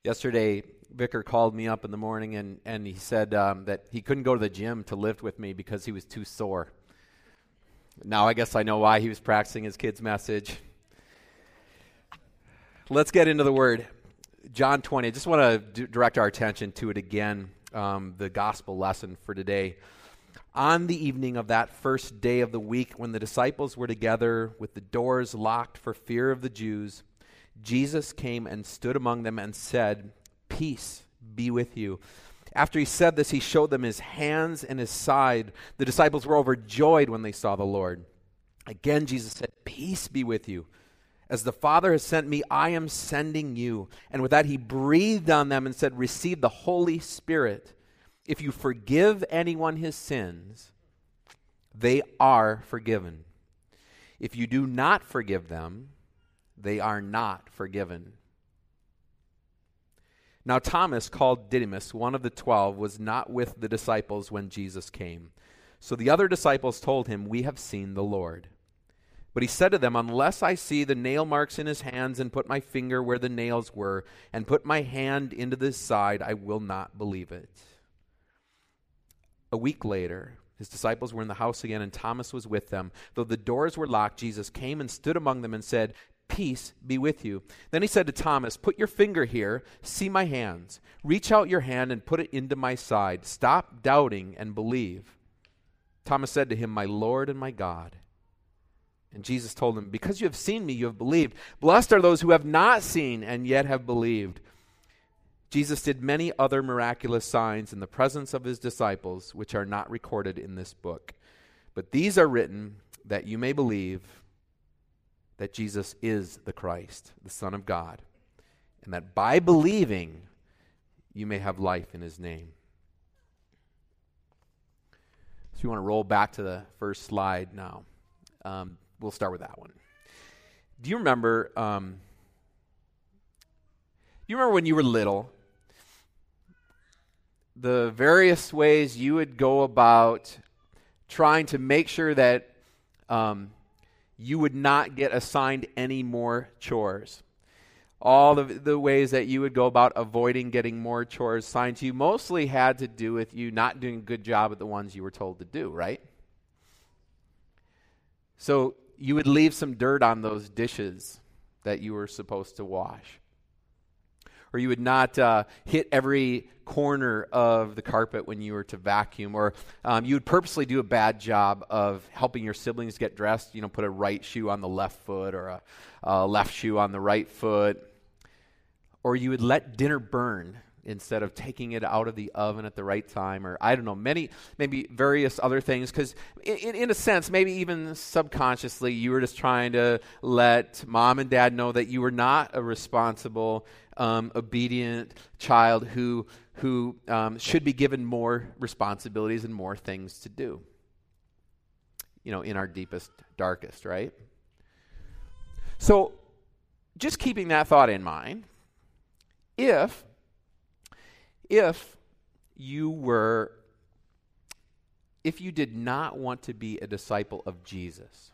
Yesterday, Vicar called me up in the morning and he said that he couldn't go to the gym to lift with me because he was too sore. Now I guess I know why he was practicing his kid's message. Let's get into the Word. John 20. I just want to direct our attention to it again, the gospel lesson for today. On the evening of that first day of the week, when the disciples were together with the doors locked for fear of the Jews, Jesus came and stood among them and said, "Peace be with you." After he said this, he showed them his hands and his side. The disciples were overjoyed when they saw the Lord. Again, Jesus said, "Peace be with you. As the Father has sent me, I am sending you." And with that, he breathed on them and said, "Receive the Holy Spirit. If you forgive anyone his sins, they are forgiven. If you do not forgive them, they are not forgiven." Now Thomas, called Didymus, one of the 12, was not with the disciples when Jesus came. So the other disciples told him, "We have seen the Lord." But he said to them, "Unless I see the nail marks in his hands and put my finger where the nails were and put my hand into this side, I will not believe it." A week later, his disciples were in the house again and Thomas was with them. Though the doors were locked, Jesus came and stood among them and said, "Peace be with you." Then he said to Thomas, "Put your finger here, see my hands. Reach out your hand and put it into my side. Stop doubting and believe." Thomas said to him, "My Lord and my God." And Jesus told him, "Because you have seen me, you have believed. Blessed are those who have not seen and yet have believed." Jesus did many other miraculous signs in the presence of his disciples, which are not recorded in this book. But these are written that you may believe that Jesus is the Christ, the Son of God, and that by believing you may have life in his name. So you want to roll back to the first slide now. We'll start with that one. Do you remember? You remember when you were little, the various ways you would go about trying to make sure that you would not get assigned any more chores? All the ways that you would go about avoiding getting more chores assigned to you mostly had to do with you not doing a good job at the ones you were told to do, right? So you would leave some dirt on those dishes that you were supposed to wash. Or you would not hit every corner of the carpet when you were to vacuum. Or you would purposely do a bad job of helping your siblings get dressed. You know, put a right shoe on the left foot or a left shoe on the right foot. Or you would let dinner burn instead of taking it out of the oven at the right time, or I don't know, maybe various other things, because in a sense, maybe even subconsciously, you were just trying to let mom and dad know that you were not a responsible, obedient child who should be given more responsibilities and more things to do, you know, in our deepest, darkest, right? So just keeping that thought in mind, if you did not want to be a disciple of Jesus,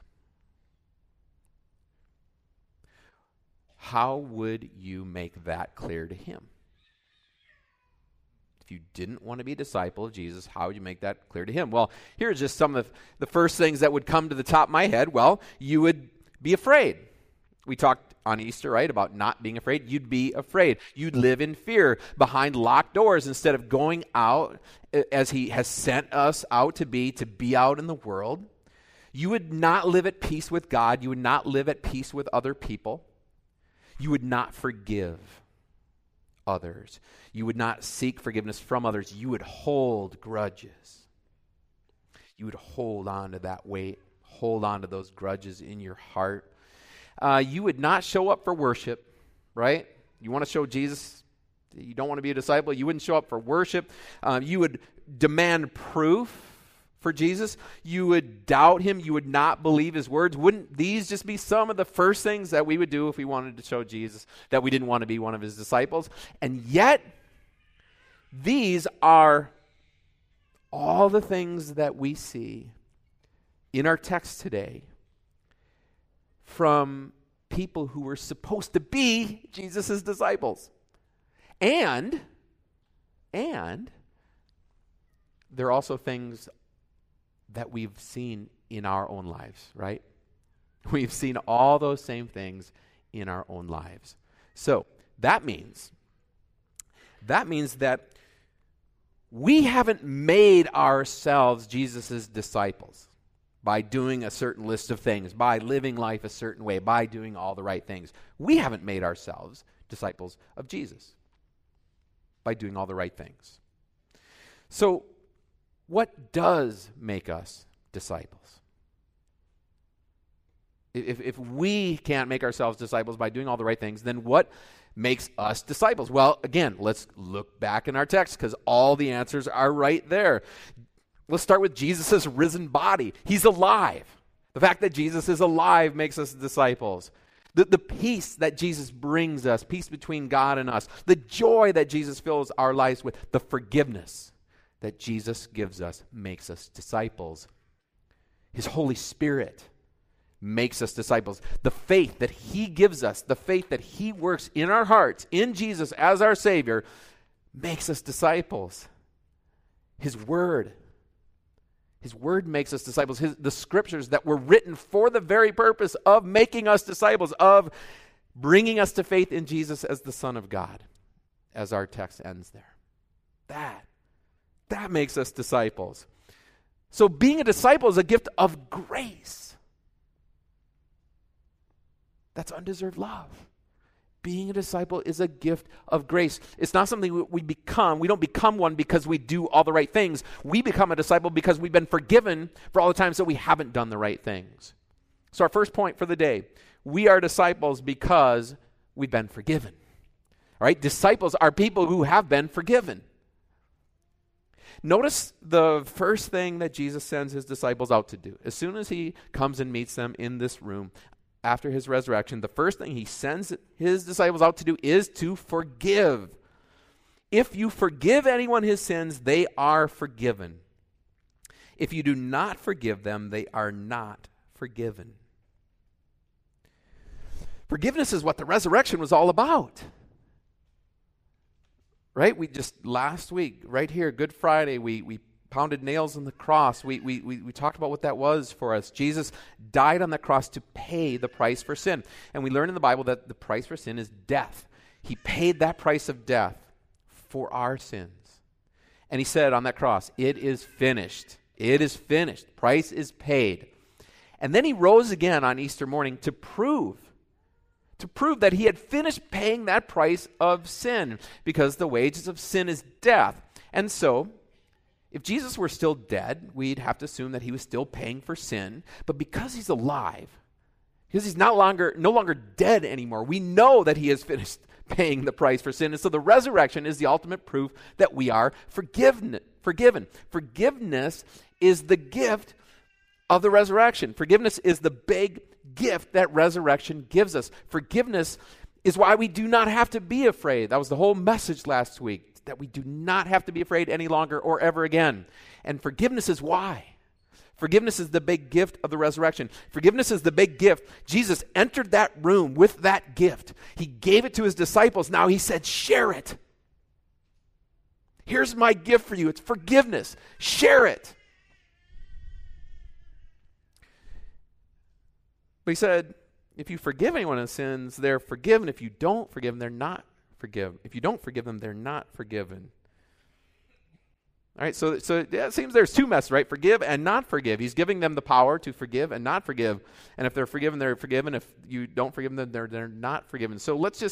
how would you make that clear to him? If you didn't want to be a disciple of Jesus, how would you make that clear to him? Well, here's just some of the first things that would come to the top of my head. Well, you would be afraid. We talked on Easter, right, about not being afraid. You'd be afraid. You'd live in fear behind locked doors instead of going out as he has sent us out to be out in the world. You would not live at peace with God. You would not live at peace with other people. You would not forgive others. You would not seek forgiveness from others. You would hold grudges. You would hold on to that weight, hold on to those grudges in your heart. You would not show up for worship, right? You want to show Jesus, you don't want to be a disciple, you wouldn't show up for worship. You would demand proof for Jesus. You would doubt him. You would not believe his words. Wouldn't these just be some of the first things that we would do if we wanted to show Jesus that we didn't want to be one of his disciples? And yet, these are all the things that we see in our text today from people who were supposed to be Jesus' disciples. And there are also things that we've seen in our own lives, right? We've seen all those same things in our own lives. So that means that we haven't made ourselves Jesus' disciples by doing a certain list of things, by living life a certain way, by doing all the right things. We haven't made ourselves disciples of Jesus by doing all the right things. So what does make us disciples? If we can't make ourselves disciples by doing all the right things, then what makes us disciples? Well, again, let's look back in our text because all the answers are right there. Let's start with Jesus' risen body. He's alive. The fact that Jesus is alive makes us disciples. The peace that Jesus brings us, peace between God and us, the joy that Jesus fills our lives with, the forgiveness that Jesus gives us makes us disciples. His Holy Spirit makes us disciples. The faith that he gives us, the faith that he works in our hearts, in Jesus as our Savior, makes us disciples. His Word makes us disciples. The Scriptures that were written for the very purpose of making us disciples, of bringing us to faith in Jesus as the Son of God, as our text ends there. That makes us disciples. So being a disciple is a gift of grace. That's undeserved love. Being a disciple is a gift of grace. It's not something we become. We don't become one because we do all the right things. We become a disciple because we've been forgiven for all the times that we haven't done the right things. So our first point for the day, we are disciples because we've been forgiven. All right? Disciples are people who have been forgiven. Notice the first thing that Jesus sends his disciples out to do. As soon as he comes and meets them in this room, after his resurrection, the first thing he sends his disciples out to do is to forgive. If you forgive anyone his sins, they are forgiven. If you do not forgive them, they are not forgiven. Forgiveness is what the resurrection was all about. Right? We just last week, right here, Good Friday, we pounded nails on the cross. We talked about what that was for us. Jesus died on the cross to pay the price for sin. And we learn in the Bible that the price for sin is death. He paid that price of death for our sins. And he said on that cross, "It is finished. It is finished. Price is paid." And then he rose again on Easter morning to prove that he had finished paying that price of sin, because the wages of sin is death. And so, if Jesus were still dead, we'd have to assume that he was still paying for sin. But because he's alive, because he's no longer dead anymore, we know that he has finished paying the price for sin. And so the resurrection is the ultimate proof that we are forgiven. Forgiveness is the gift of the resurrection. Forgiveness is the big gift that resurrection gives us. Forgiveness is why we do not have to be afraid. That was the whole message last week. That we do not have to be afraid any longer or ever again. And forgiveness is why. Forgiveness is the big gift of the resurrection. Forgiveness is the big gift. Jesus entered that room with that gift. He gave it to his disciples. Now he said, share it. Here's my gift for you. It's forgiveness. Share it. But he said, if you forgive anyone of sins, they're forgiven. If you don't forgive them, they're not forgiven. If you don't forgive them, they're not forgiven. All right, so yeah, it seems there's two messages, right? Forgive and not forgive. He's giving them the power to forgive and not forgive. And if they're forgiven, they're forgiven. If you don't forgive them, they're not forgiven. So let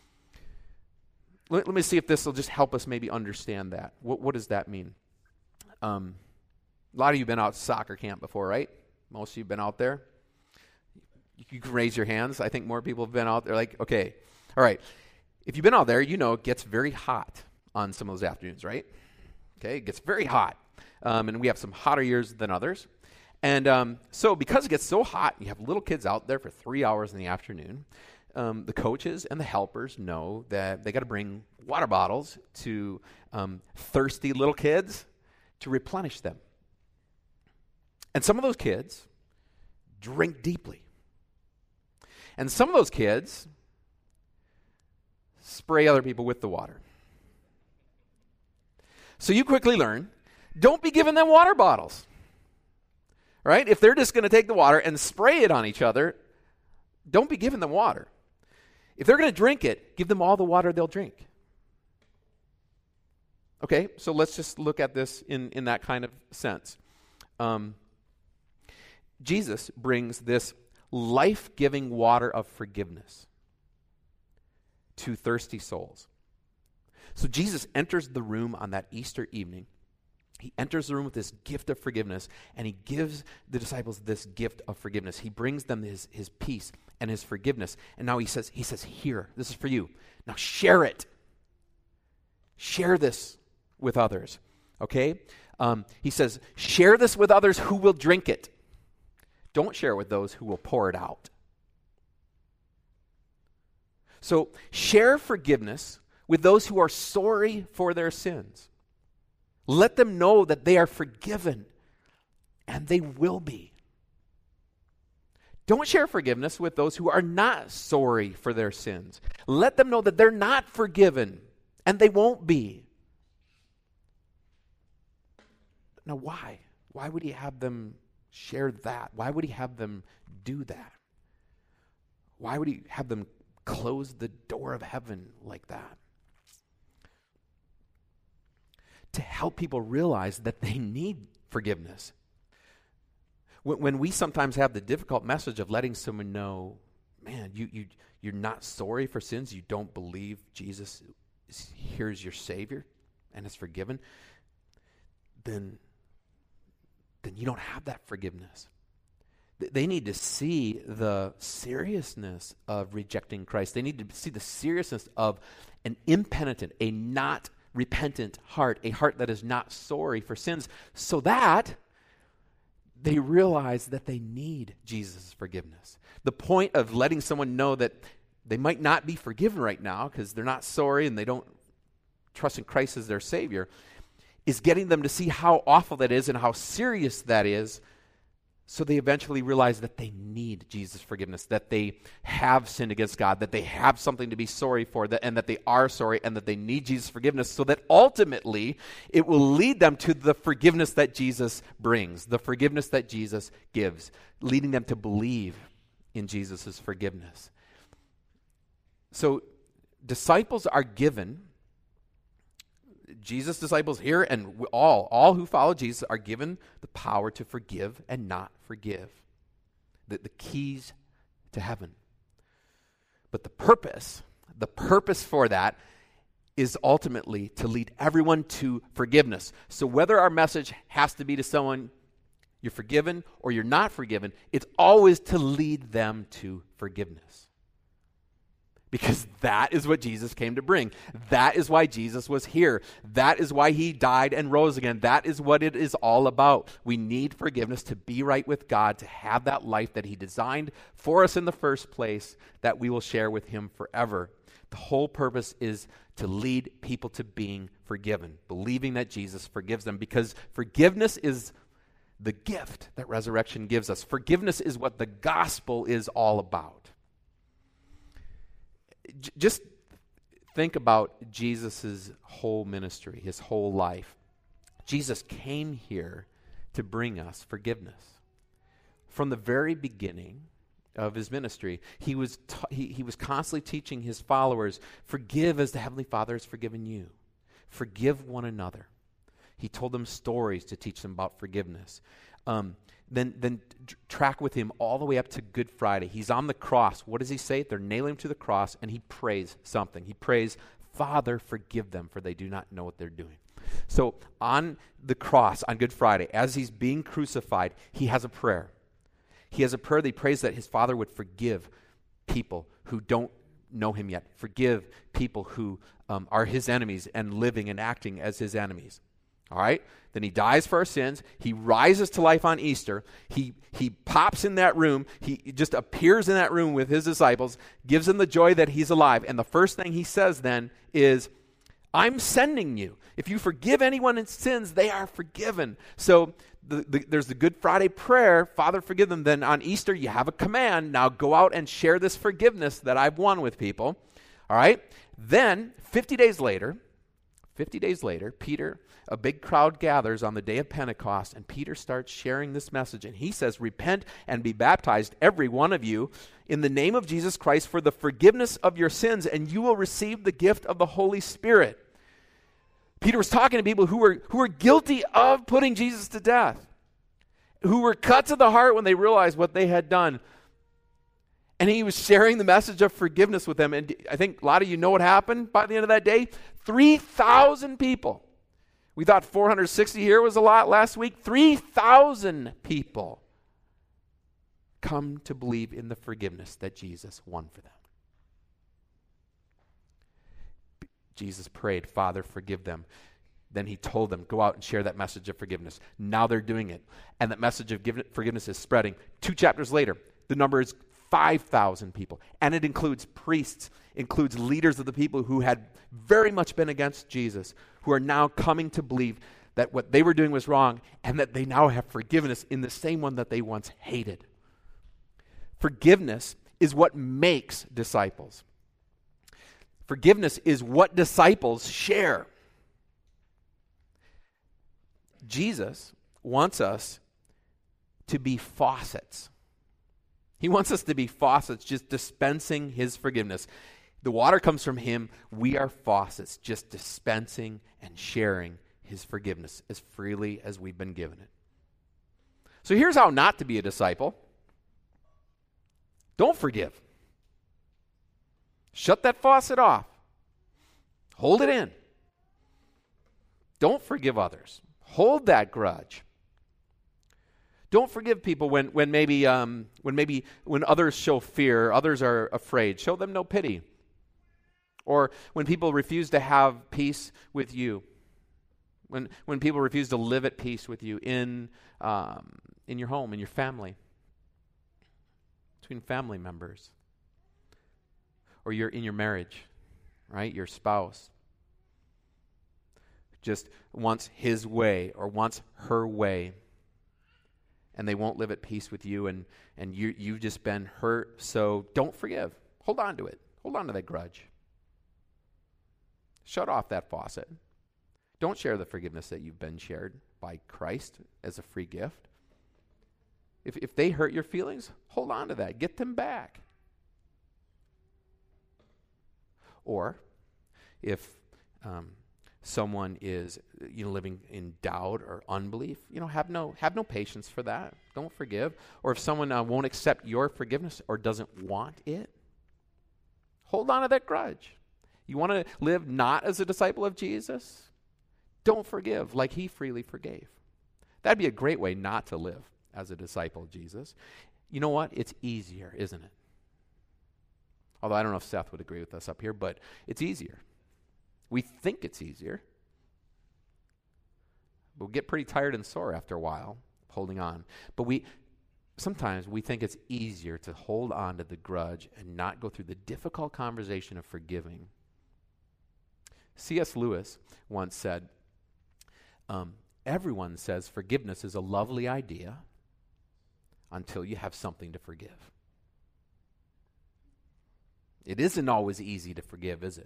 me see if this will just help us maybe understand that. What does that mean? A lot of you have been out soccer camp before, right? Most of you have been out there. You can raise your hands. I think more people have been out there. Like, okay, all right. If you've been out there, you know it gets very hot on some of those afternoons, right? Okay, it gets very hot. And we have some hotter years than others. And so because it gets so hot, you have little kids out there for 3 hours in the afternoon. The coaches and the helpers know that they got to bring water bottles to thirsty little kids to replenish them. And some of those kids drink deeply. And some of those kids spray other people with the water. So you quickly learn, don't be giving them water bottles. Right? If they're just going to take the water and spray it on each other, don't be giving them water. If they're going to drink it, give them all the water they'll drink. Okay, so let's just look at this in that kind of sense. Jesus brings this life-giving water of forgiveness to thirsty souls. So Jesus enters the room on that Easter evening. He enters the room with this gift of forgiveness, and he gives the disciples this gift of forgiveness. He brings them his peace and his forgiveness. And now he says, here, this is for you. Now share it. Share this with others. Okay? He says, share this with others who will drink it. Don't share it with those who will pour it out. So share forgiveness with those who are sorry for their sins. Let them know that they are forgiven, and they will be. Don't share forgiveness with those who are not sorry for their sins. Let them know that they're not forgiven, and they won't be. Now, why? Why would he have them share that? Why would he have them do that? Why would he have them close the door of heaven like that? To help people realize that they need forgiveness. When we sometimes have the difficult message of letting someone know, man, you're not sorry for sins, you don't believe Jesus here's your Savior and is forgiven, then you don't have that forgiveness. They need to see the seriousness of rejecting Christ. They need to see the seriousness of an impenitent, a not repentant heart, a heart that is not sorry for sins, so that they realize that they need Jesus' forgiveness. The point of letting someone know that they might not be forgiven right now because they're not sorry and they don't trust in Christ as their Savior is getting them to see how awful that is and how serious that is, so they eventually realize that they need Jesus' forgiveness, that they have sinned against God, that they have something to be sorry for, and that they are sorry, and that they need Jesus' forgiveness, so that ultimately it will lead them to the forgiveness that Jesus brings, the forgiveness that Jesus gives, leading them to believe in Jesus' forgiveness. So disciples are given, Jesus' disciples here and all who follow Jesus are given the power to forgive and not forgive. The keys to heaven. But the purpose for that is ultimately to lead everyone to forgiveness. So whether our message has to be to someone, you're forgiven or you're not forgiven, it's always to lead them to forgiveness. Because that is what Jesus came to bring. That is why Jesus was here. That is why he died and rose again. That is what it is all about. We need forgiveness to be right with God, to have that life that he designed for us in the first place that we will share with him forever. The whole purpose is to lead people to being forgiven, believing that Jesus forgives them, because forgiveness is the gift that resurrection gives us. Forgiveness is what the gospel is all about. Just think about Jesus' whole ministry, his whole life. Jesus came here to bring us forgiveness. From the very beginning of his ministry, he was constantly teaching his followers, forgive as the Heavenly Father has forgiven you. Forgive one another. He told them stories to teach them about forgiveness. Then track with him all the way up to Good Friday. He's on the cross. What does he say? They're nailing him to the cross, and he prays something. He prays, Father, forgive them, for they do not know what they're doing. So on the cross, on Good Friday, as he's being crucified, he has a prayer. He has a prayer that he prays that his Father would forgive people who don't know him yet. Forgive people who are his enemies and living and acting as his enemies. All right? Then he dies for our sins. He rises to life on Easter. He pops in that room. He just appears in that room with his disciples, gives them the joy that he's alive. And the first thing he says then is, I'm sending you. If you forgive anyone in sins, they are forgiven. So there's the Good Friday prayer, Father, forgive them. Then on Easter, you have a command. Now go out and share this forgiveness that I've won with people. All right? Then, 50 days later, 50 days later, a big crowd gathers on the day of Pentecost, and Peter starts sharing this message. And he says, repent and be baptized, every one of you, in the name of Jesus Christ for the forgiveness of your sins, and you will receive the gift of the Holy Spirit. Peter was talking to people who were guilty of putting Jesus to death, who were cut to the heart when they realized what they had done. And he was sharing the message of forgiveness with them. And I think a lot of you know what happened by the end of that day. 3,000 people. We thought 460 here was a lot last week. 3,000 people come to believe in the forgiveness that Jesus won for them. Jesus prayed, Father, forgive them. Then he told them, go out and share that message of forgiveness. Now they're doing it. And that message of forgiveness is spreading. 2 chapters later, the number is 5,000 people. And it includes priests, includes leaders of the people who had very much been against Jesus, who are now coming to believe that what they were doing was wrong and that they now have forgiveness in the same one that they once hated. Forgiveness is what makes disciples. Forgiveness is what disciples share. Jesus wants us to be faucets. He wants us to be faucets, just dispensing his forgiveness. The water comes from him. We are faucets, just dispensing and sharing his forgiveness as freely as we've been given it. So here's how not to be a disciple. Don't forgive. Shut that faucet off. Hold it in. Don't forgive others. Hold that grudge. Don't forgive people when others show fear, others are afraid. Show them no pity. Or when people refuse to have peace with you. When people refuse to live at peace with you in your home, in your family, between family members, or in your marriage, right? Your spouse just wants his way or wants her way, and they won't live at peace with you, and you've just been hurt. So don't forgive. Hold on to it. Hold on to that grudge. Shut off that faucet. Don't share the forgiveness that you've been shared by Christ as a free gift. If they hurt your feelings, hold on to that. Get them back. Or if someone is living in doubt or unbelief, have no patience for that. Don't forgive. Or if someone won't accept your forgiveness or doesn't want it, hold on to that grudge. You want to live not as a disciple of Jesus? Don't forgive like he freely forgave. That'd be a great way not to live as a disciple of Jesus. You know what? It's easier, isn't it? Although I don't know if Seth would agree with us up here, but it's easier. We think it's easier. We'll get pretty tired and sore after a while holding on. But sometimes we think it's easier to hold on to the grudge and not go through the difficult conversation of forgiving. C.S. Lewis once said, everyone says forgiveness is a lovely idea until you have something to forgive. It isn't always easy to forgive, is it?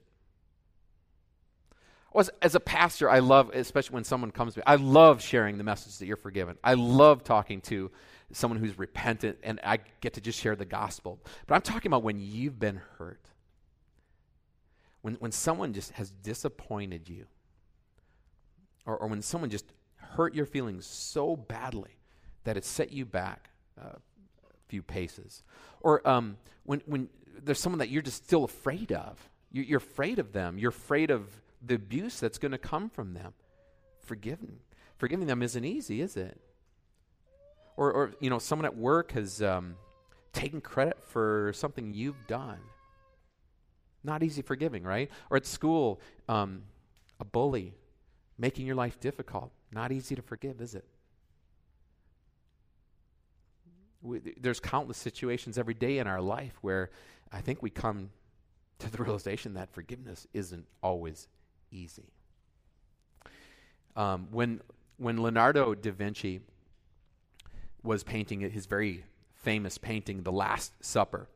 As a pastor, I love, especially when someone comes to me, I love sharing the message that you're forgiven. I love talking to someone who's repentant, and I get to just share the gospel. But I'm talking about when you've been hurt. When someone just has disappointed you, or when someone just hurt your feelings so badly that it set you back a few paces. Or when there's someone that you're just still afraid of. You're afraid of them. You're afraid of the abuse that's going to come from them. Forgiving them isn't easy, is it? Or someone at work has taken credit for something you've done. Not easy forgiving, right? Or at school, a bully making your life difficult. Not easy to forgive, is it? There's countless situations every day in our life where I think we come to the realization that forgiveness isn't always easy. When Leonardo da Vinci was painting his very famous painting, The Last Supper,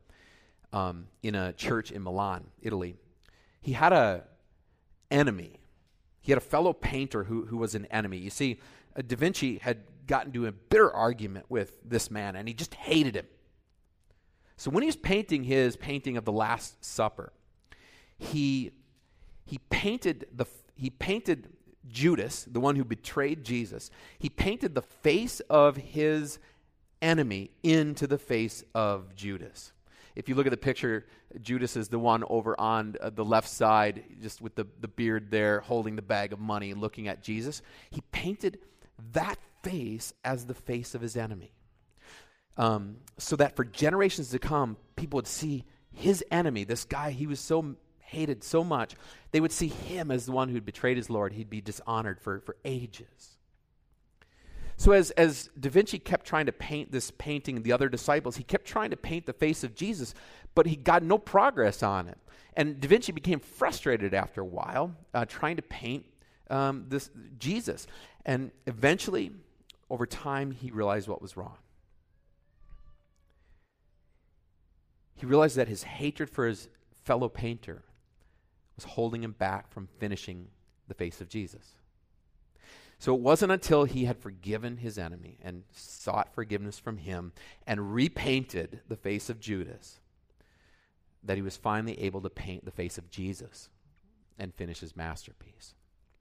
in a church in Milan, Italy, he had an enemy He had a fellow painter who was an enemy. You see, Da Vinci had gotten into a bitter argument with this man, and he just hated him. So when he was painting his painting of the Last Supper, he painted Judas, the one who betrayed Jesus. He painted the face of his enemy into the face of Judas. If you look at the picture, Judas is the one over on the left side, just with the beard there, holding the bag of money, looking at Jesus. He painted that face as the face of his enemy. So that for generations to come, people would see his enemy, this guy he was so hated so much, they would see him as the one who'd betrayed his Lord. He'd be dishonored for ages. So as Da Vinci kept trying to paint this painting, the other disciples, he kept trying to paint the face of Jesus, but he got no progress on it. And Da Vinci became frustrated after a while, trying to paint this Jesus. And eventually, over time, he realized what was wrong. He realized that his hatred for his fellow painter was holding him back from finishing the face of Jesus. So it wasn't until he had forgiven his enemy and sought forgiveness from him and repainted the face of Judas that he was finally able to paint the face of Jesus and finish his masterpiece.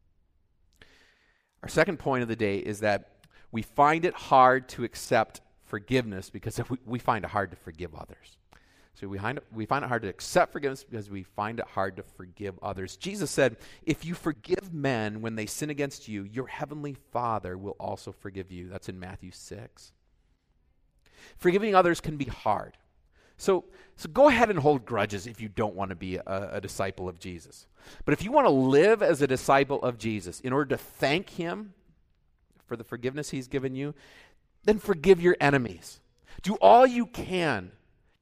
Our second point of the day is that we find it hard to accept forgiveness because we find it hard to forgive others. So we find it hard to accept forgiveness because we find it hard to forgive others. Jesus said, if you forgive men when they sin against you, your heavenly Father will also forgive you. That's in Matthew 6. Forgiving others can be hard. So go ahead and hold grudges if you don't want to be a disciple of Jesus. But if you want to live as a disciple of Jesus in order to thank him for the forgiveness he's given you, then forgive your enemies. Do all you can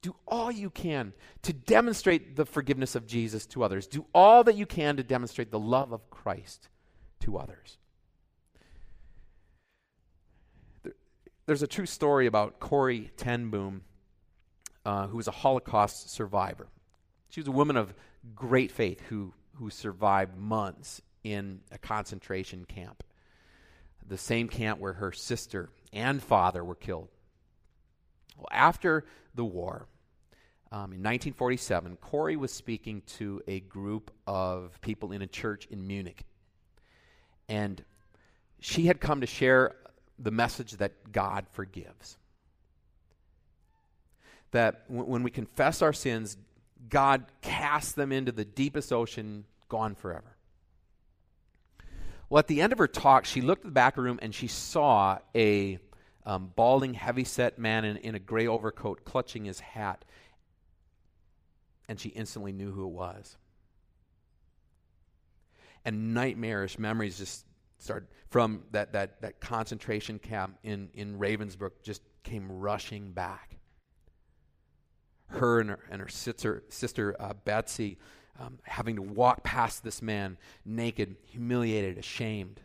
to demonstrate the forgiveness of Jesus to others. Do all that you can to demonstrate the love of Christ to others. There's a true story about Corrie ten Boom, who was a Holocaust survivor. She was a woman of great faith who survived months in a concentration camp, the same camp where her sister and father were killed. Well, after the war, in 1947, Corrie was speaking to a group of people in a church in Munich. And she had come to share the message that God forgives. That when we confess our sins, God casts them into the deepest ocean, gone forever. Well, at the end of her talk, she looked at the back of the room and she saw a balding, heavy-set man in a gray overcoat clutching his hat. And she instantly knew who it was. And nightmarish memories just started from that concentration camp in Ravensbrück, just came rushing back. Her and her sister Betsy having to walk past this man naked, humiliated, ashamed.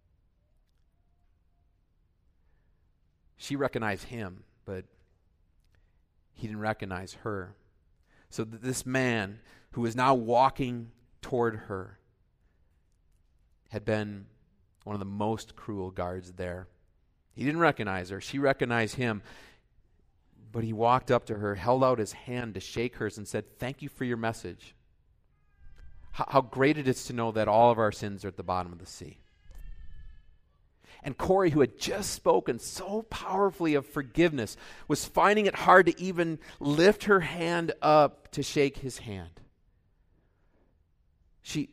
She recognized him, but he didn't recognize her. So this man who was now walking toward her had been one of the most cruel guards there. He didn't recognize her. She recognized him. But he walked up to her, held out his hand to shake hers, and said, "Thank you for your message. How great it is to know that all of our sins are at the bottom of the sea." And Corrie, who had just spoken so powerfully of forgiveness, was finding it hard to even lift her hand up to shake his hand. She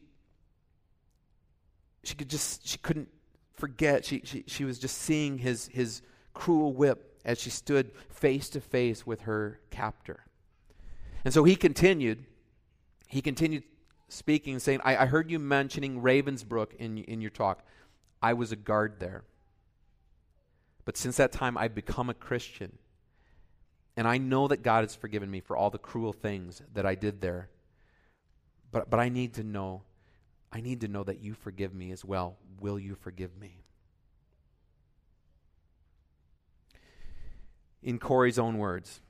couldn't forget. She was just seeing his cruel whip as she stood face to face with her captor. And so he continued speaking and saying, I heard you mentioning Ravensbrück in your talk. I was a guard there. But since that time, I've become a Christian. And I know that God has forgiven me for all the cruel things that I did there. But I need to know that you forgive me as well. Will you forgive me? In Corrie's own words,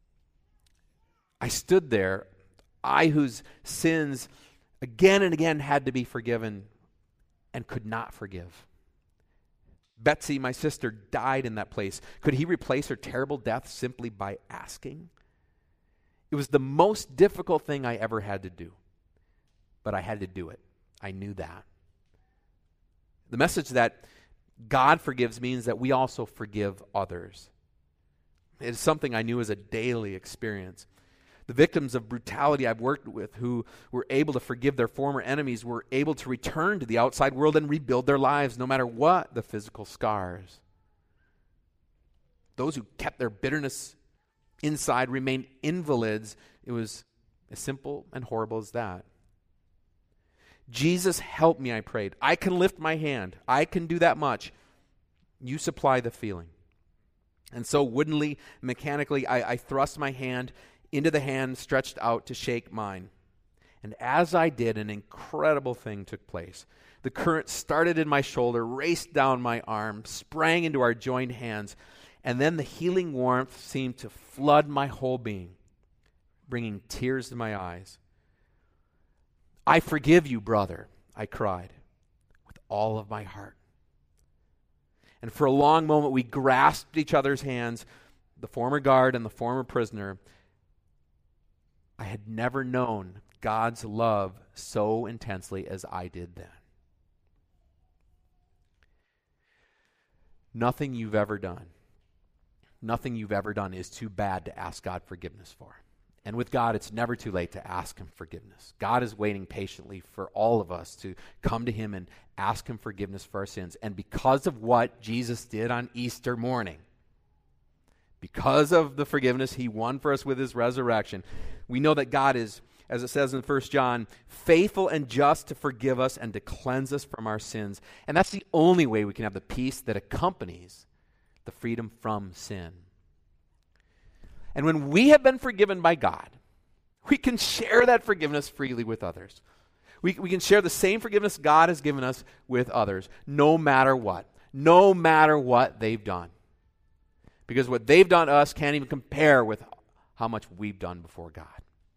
I stood there, I whose sins again and again had to be forgiven, and could not forgive. Betsy, my sister, died in that place. Could he replace her terrible death simply by asking? It was the most difficult thing I ever had to do, but I had to do it. I knew that. The message that God forgives means that we also forgive others. It is something I knew as a daily experience. The victims of brutality I've worked with who were able to forgive their former enemies were able to return to the outside world and rebuild their lives no matter what the physical scars. Those who kept their bitterness inside remained invalids. It was as simple and horrible as that. Jesus, help me, I prayed. I can lift my hand. I can do that much. You supply the feeling. And so woodenly, mechanically, I thrust my hand into the hand stretched out to shake mine. And as I did, an incredible thing took place. The current started in my shoulder, raced down my arm, sprang into our joined hands, and then the healing warmth seemed to flood my whole being, bringing tears to my eyes. I forgive you, brother, I cried with all of my heart. And for a long moment, we grasped each other's hands, the former guard and the former prisoner. I had never known God's love so intensely as I did then. Nothing you've ever done is too bad to ask God forgiveness for. And with God, it's never too late to ask him forgiveness. God is waiting patiently for all of us to come to him and ask him forgiveness for our sins. And because of what Jesus did on Easter morning, because of the forgiveness he won for us with his resurrection, we know that God is, as it says in 1 John, faithful and just to forgive us and to cleanse us from our sins. And that's the only way we can have the peace that accompanies the freedom from sin. And when we have been forgiven by God, we can share that forgiveness freely with others. We can share the same forgiveness God has given us with others, no matter what they've done. Because what they've done to us can't even compare with how much we've done before God.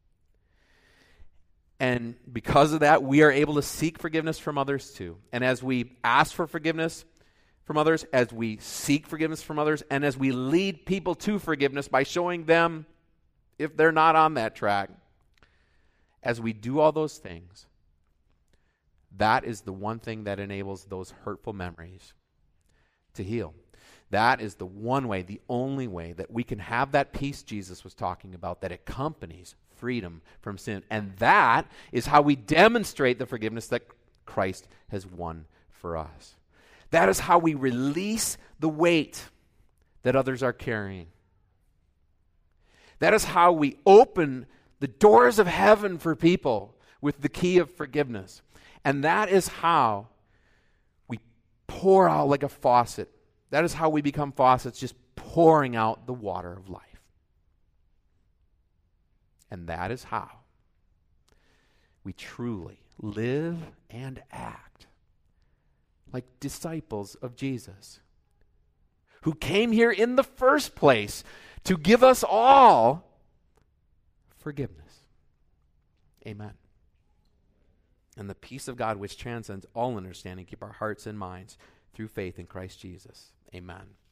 And because of that, we are able to seek forgiveness from others too. And as we ask for forgiveness from others, as we seek forgiveness from others, and as we lead people to forgiveness by showing them if they're not on that track, as we do all those things, that is the one thing that enables those hurtful memories to heal. That is the one way, the only way that we can have that peace Jesus was talking about that accompanies freedom from sin. And that is how we demonstrate the forgiveness that Christ has won for us. That is how we release the weight that others are carrying. That is how we open the doors of heaven for people with the key of forgiveness. And that is how we pour out like a faucet. That is how we become faucets, just pouring out the water of life. And that is how we truly live and act like disciples of Jesus, who came here in the first place to give us all forgiveness. Amen. And the peace of God, which transcends all understanding, keep our hearts and minds through faith in Christ Jesus. Amen.